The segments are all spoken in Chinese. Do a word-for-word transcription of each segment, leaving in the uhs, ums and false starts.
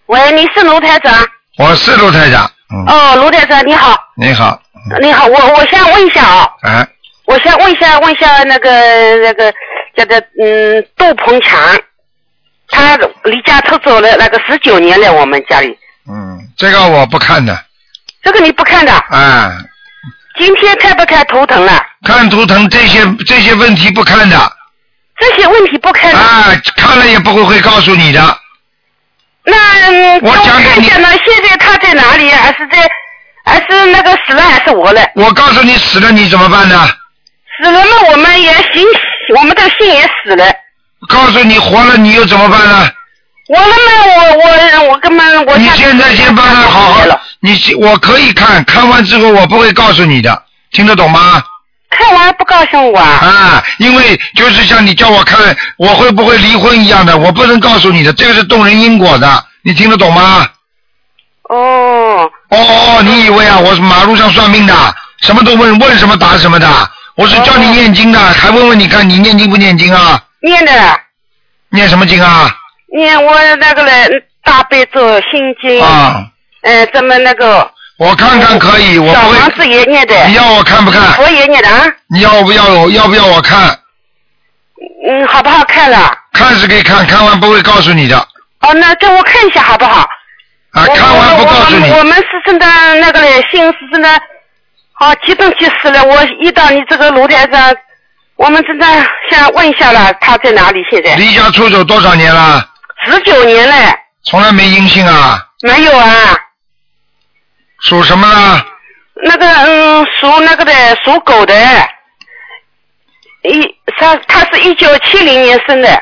喂，你是卢台长？ 我是卢台长。嗯、 哦，卢台长你好。 你好。 你好，我我想问一下啊。 哎。 我想问一下，问一下那个那个叫做嗯杜鹏强，他离家出走了那个十九年了，我们家里。 嗯，这个我不看的。 这个你不看的？ 啊。 今天看不看图腾了？ 看图腾，这些这些问题不看的。 这些问题不看的。 啊，看了也不会会告诉你的。 那嗯我讲给你。 看呢，现在他在哪里？还是在？还是那个死了还是活了？ 我告诉你死了，你怎么办呢？ 死了嘛，我们也信，我们的信也死了。 告诉你活了，你又怎么办呢？ 活了嘛，我我我根本我。 你现在先帮他好好，你我可以看看完之后，我不会告诉你的，听得懂吗？ 看完不告诉我啊？ 啊，因为就是像你叫我看我会不会离婚一样的，我不能告诉你的，这个是动人因果的，你听得懂吗？ 哦。 哦哦，你以为啊，我是马路上算命的，什么都问，问什么答什么的。我是教你念经的，还问问你看你念经不念经啊？ 念的。 念什么经啊？ 念我那个嘞大悲咒心经。 啊。 呃，怎么那个？ 我看看可以，我不会。 小房子也念的。 你要我看不看？ 我也念的啊。 你要不要我？要不要我看？ 嗯，好不好看了？ 看是可以看，看完不会告诉你的。 哦，那给我看一下好不好？ 啊，看完不告诉你。 我, 我, 我们是真的那个嘞，心是真的。好，激动气死了！我一到你这个卢台长，我们真的想问一下了，他在哪里现在？ 离家出走多少年了？ 十九年了。从来没音信啊？ 没有啊。 属什么呢？ 那个嗯，属那个的，属狗的。一他他是一九七零年生的。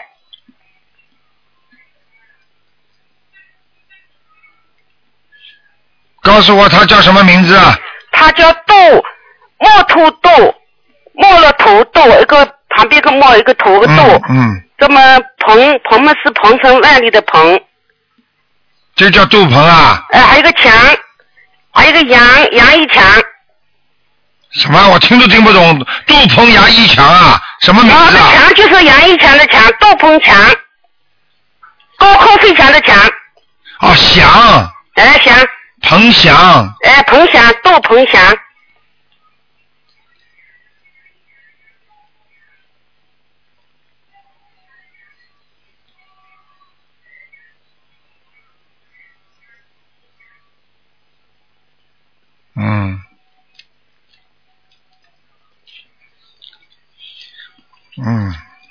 告诉我他叫什么名字啊？ 他叫杜，木土杜，木了土杜，一个旁边一个木，一个土个杜。 嗯。嗯这么鹏鹏们是鹏程万里的鹏。 这叫杜鹏啊？ 呃，还有个强，还有个杨杨一强。 什么？我听都听不懂。杜鹏杨一强啊？什么名字啊？ 哦，强就是杨一强的强，杜鹏强，高空飞翔的强。 哦，翔。 哎，翔。 彭翔。 哎，彭翔，杜彭翔。 嗯。嗯。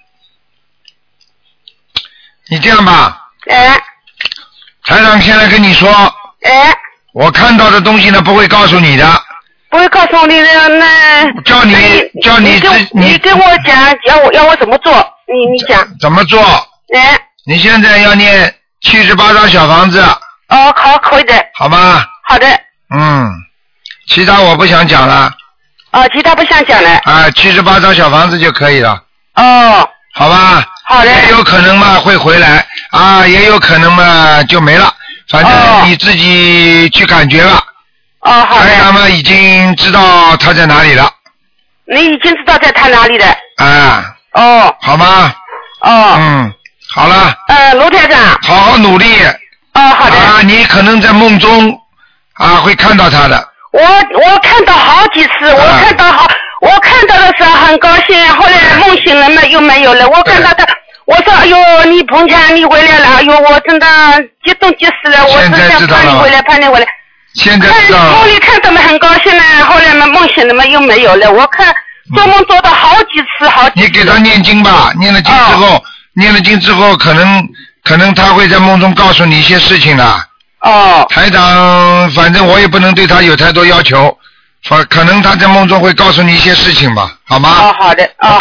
你这样吧。 哎。 台长现在跟你说。 哎。 我看到的东西呢，不会告诉你的。 不会告诉你的，那。 叫你叫你你你跟我讲，要我要我怎么做？你你讲。 怎么做？ 哎。 你现在要念七十八张小房子。 哦，好，可以的。 好吧。 好的。 嗯，其他我不想讲了。 哦，其他不想讲了。 啊，七十八张小房子就可以了。 哦。 好吧。 好的。 也有可能嘛会回来啊，也有可能嘛就没了，反正你自己去感觉了。 哦，好的。 他们已经知道他在哪里了。 你已经知道在他哪里了。 啊。 哦。 好吗？ 哦。 嗯，好了。 呃，卢台长。 好好努力。 哦，好的。 啊，你可能在梦中啊会看到他的。 我我看到好几次，我看到好，我看到的时候很高兴，后来梦醒了嘛又没有了。我看到他，我说哎呦，你彭强你回来了，哎呦，我真的激动急死了，我真想盼你回来，盼你回来。 现在知道了。 梦里看到嘛很高兴了，后来嘛梦醒了嘛又没有了。我看做梦做到好几次，好几次。 你给他念经吧，念了经之后，念了经之后，可能可能他会在梦中告诉你一些事情的。 哦。 台长，反正我也不能对他有太多要求，可可能他在梦中会告诉你一些事情吧，好吗？ 哦，好的。哦，